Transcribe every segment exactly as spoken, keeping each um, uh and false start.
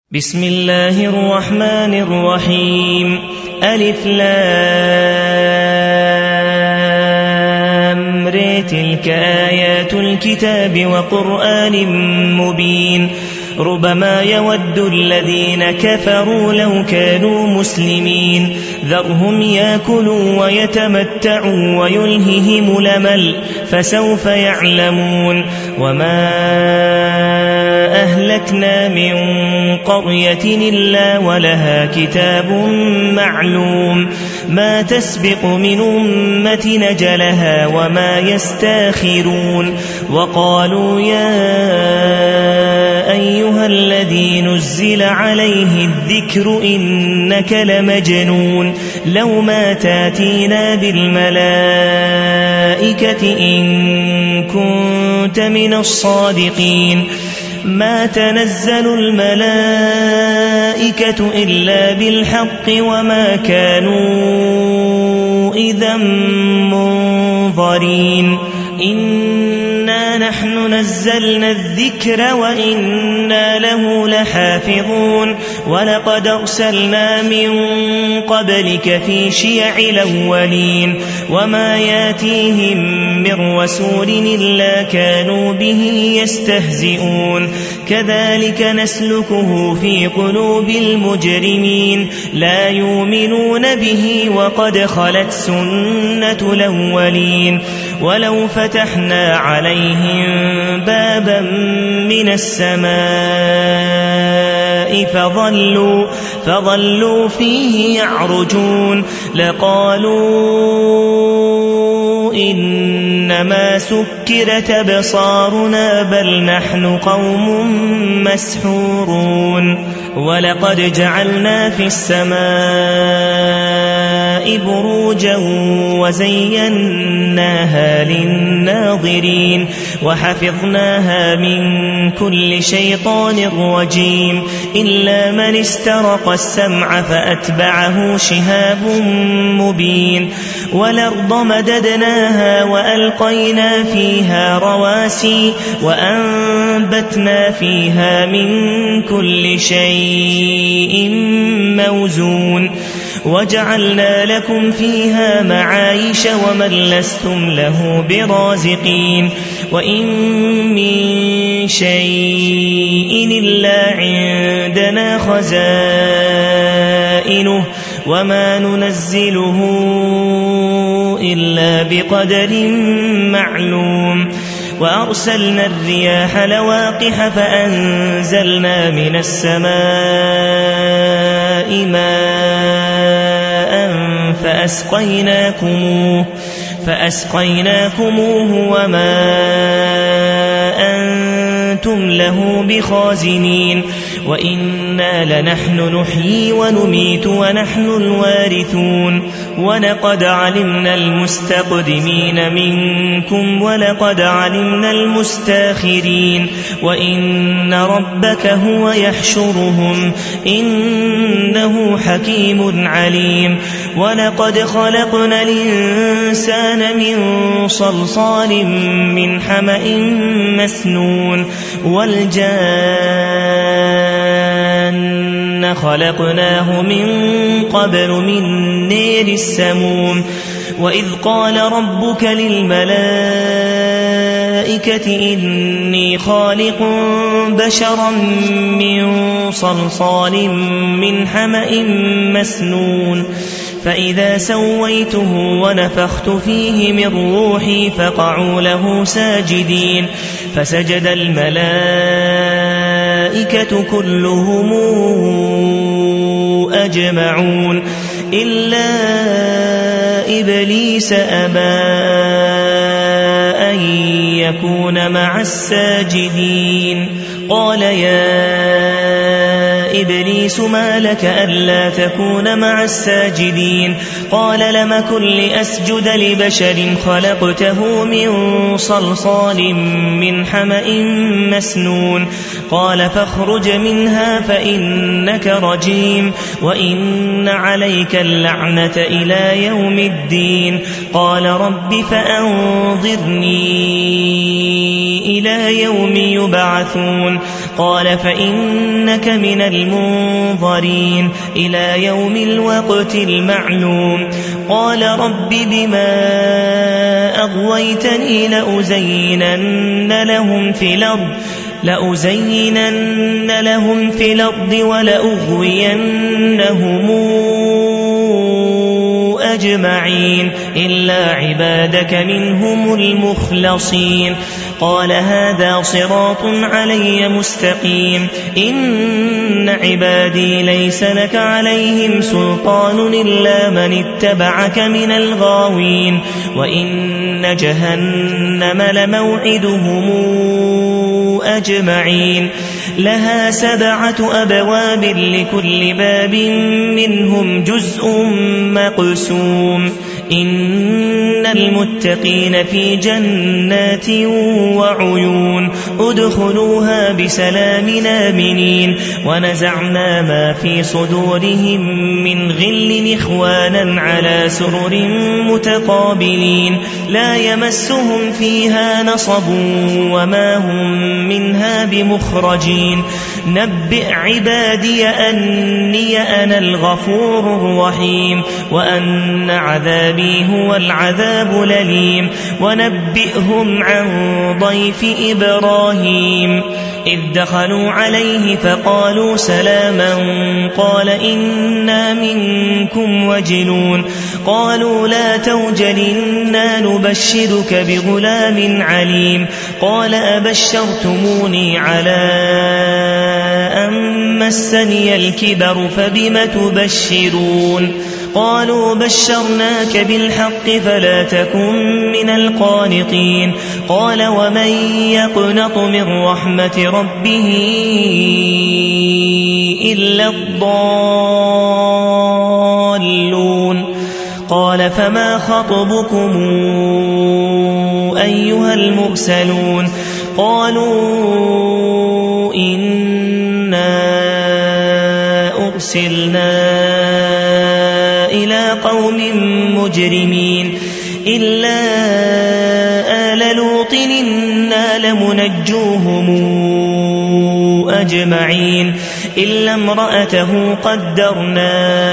بسم الله الرحمن الرحيم ألف لام ر تلك آيات الكتاب وقرآن مبين ربما يود الذين كفروا لو كانوا مسلمين ذرهم ياكلوا ويتمتعوا ويلههم الأمل فسوف يعلمون وما أهلكنا من قرية إلا ولها كتاب معلوم ما تسبق من أمة نجلها وما يستاخرون وقالوا يا أيها الذي نزل عليه الذكر إنك لمجنون لو ما تاتينا بالملائكة إن كنت من الصادقين ما تنزل الملائكة إلا بالحق وما كانوا إذا منظرين إنا نحن نزلنا الذكر وإنا له لحافظون ولقد أرسلنا من قبلك في شيع الأولين وما ياتيهم من رسول إلا كانوا به يستهزئون كذلك نسلكه في قلوب المجرمين لا يؤمنون به وقد خلت سنة الأولين ولو فتحنا عليهم بابا من السماء فظلوا, فظلوا فيه يعرجون لقالوا إنما سكرت أبصارنا بل نحن قوم مسحورون ولقد جعلنا في السماء بروجا وزيناها للناظرين وحفظناها من كل شيطان رجيم إلا من استرق السمع فأتبعه شهاب مبين والأرض مددناها وألقينا فيها رواسي وأنبتنا فيها من كل شيء موزون وجعلنا لكم فيها معايش ومن لستم له برازقين وإن من شيء إلا عندنا خزائنه وما ننزله إلا بقدر معلوم وأرسلنا الرياح لواقح فأنزلنا من السماء ماء فأسقيناكموه, فأسقيناكموه وما أنتم له بخازنين وإنا لنحن نحيي ونميت ونحن الوارثون ولقد علمنا المستقدمين منكم ولقد علمنا المستاخرين وإن ربك هو يحشرهم إنه حكيم عليم ولقد خلقنا الإنسان من صلصال من حمأ مسنون والجان خلقناه من قبل من نير السموم وإذ قال ربك للملائكة إني خالق بشرا من صلصال من حمأ مسنون فإذا سويته ونفخت فيه من روحي فقعوا له ساجدين فسجد الملائكة كلهم أجمعون إلا إبليس أبى أن يكون مع الساجدين قال يا إبليس ما لك ألا تكون مع الساجدين قال لم كن لأسجد لبشر خلقته من صلصال من حمأ مسنون قال فاخرج منها فإنك رجيم وإن عليك اللعنة إلى يوم الدين قال رب فأنظرني إلى يوم يبعثون قال فإنك من المنظرين إلى يوم الوقت المعلوم قال رب بما أغويتني لأزينن لهم في الأرض لأزينن لهم في الأرض ولأغوينهم أجمعين إلا عبادك منهم المخلصين قال هذا صراط علي مستقيم إن عبادي ليس لك عليهم سلطان إلا من اتبعك من الغاوين وإن جهنم لموعدهم أجمعين لها سبعة أبواب لكل باب منهم جزء مقسوم إن المتقين في جنات وعيون ادخلوها بسلام آمنين ونزعنا ما في صدورهم من غل إخوانا على سرر متقابلين لا يمسهم فيها نصب وما هم منها بمخرجين نبئ عبادي أني أنا الغفور الرحيم وأن عذابي هو العذاب الأليم ونبئهم عن ضيف إبراهيم إذ دخلوا عليه فقالوا سلاما قال إنا منكم وجلون قالوا لا توجل إنا نبشرك بغلام عليم قال أبشرتموني على أن مسني الكبر فبم تبشرون قالوا بشرناك بالحق فلا تكن من القانطين قال ومن يقنط من رحمة ربه إلا الضالون قال فما خطبكم أيها المرسلون قالوا إنا أرسلنا إلى قوم مجرمين إلا آل لوط إنا لمنجوهم أجمعين إلا امرأته قدرنا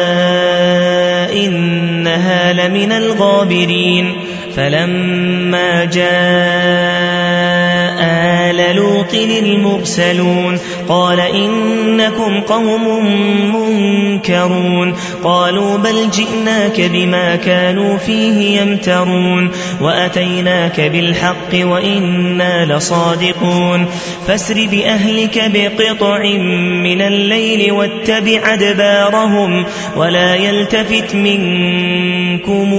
إنها لمن الغابرين فلما جاء آل لوط المرسلون قال إنكم قوم منكرون قالوا بل جئناك بما كانوا فيه يمترون وأتيناك بالحق وإنا لصادقون فاسر بأهلك بقطع من الليل واتبع أدبارهم ولا يلتفت منكم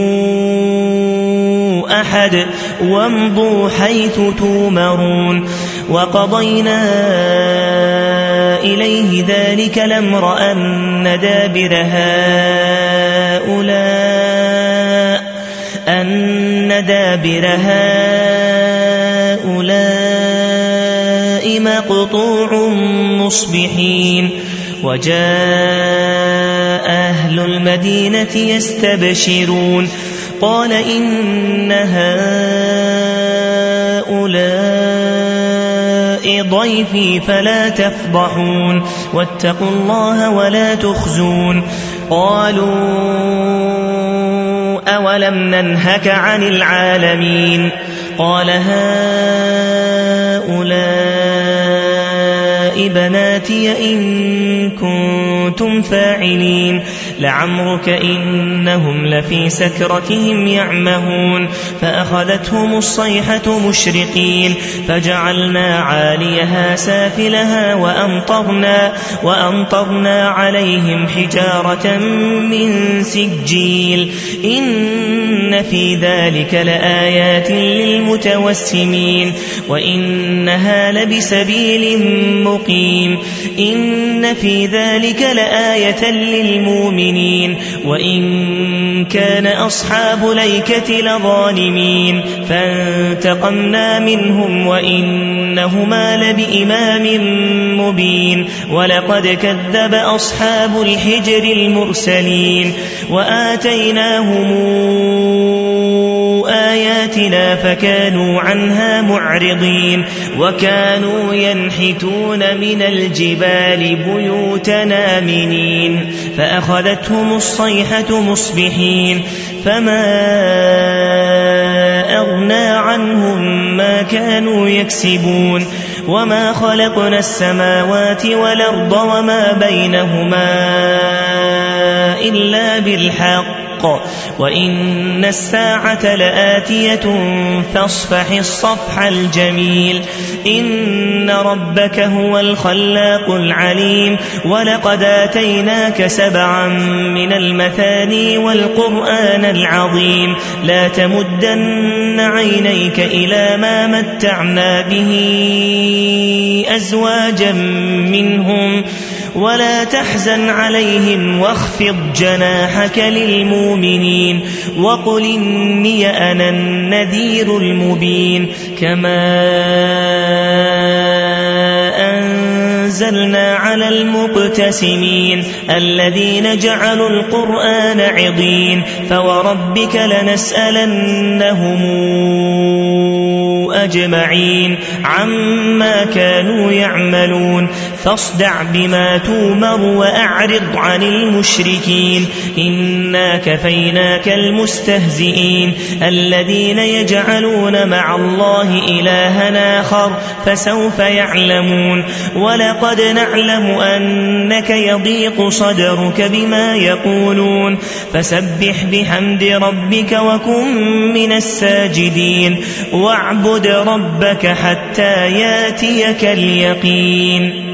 أحد وامضوا حيث تومرون وقضينا إليه ذلك الأمر أن دابر هؤلاء أن دابر هؤلاء مقطوع مصبحين وجاء أهل المدينة يستبشرون قال إن هؤلاء ضيفي فلا تفضحون واتقوا الله ولا تخزون قالوا أولم ننهك عن العالمين قال هؤلاء بناتي إن كنتم فاعلين لعمرك إنهم لفي سكرتهم يعمهون فأخذتهم الصيحة مشرقين فجعلنا عاليها سافلها وأمطرنا, وأمطرنا عليهم حجارة من سجيل إن في ذلك لآيات للمتوسمين وإنها لبسبيل مقيم إن في ذلك لآية للمؤمنين وإن كان أصحاب ليكة لظالمين فانتقمنا منهم وإنهما لبإمام مبين ولقد كذب أصحاب الحجر المرسلين وآتيناهم آياتنا فكانوا عنها معرضين وكانوا ينحتون من الجبال بيوتنا آمنين فأخذتهم الصيحة مصبحين فما أغنى عنهم ما كانوا يكسبون وما خلقنا السماوات والأرض وما بينهما إلا بالحق وإن الساعة لآتية فاصفح الصفح الجميل إن ربك هو الخلاق العليم ولقد آتيناك سبعا من المثاني والقرآن العظيم لا تمدن عينيك إلى ما متعنا به أزواجا منهم ولا تحزن عليهم واخفض جناحك للمؤمنين وقل إني أنا النذير المبين كما أنزلنا على المقتسمين الذين جعلوا القرآن عضين فوربك لنسألنهم أجمعين عما كانوا يعملون فاصدع بما تؤمر وأعرض عن المشركين إنا كفيناك المستهزئين الذين يجعلون مع الله إلها آخر فسوف يعلمون ولقد نعلم أنك يضيق صدرك بما يقولون فسبح بحمد ربك وكن من الساجدين واعبد ربك حتى ياتيك اليقين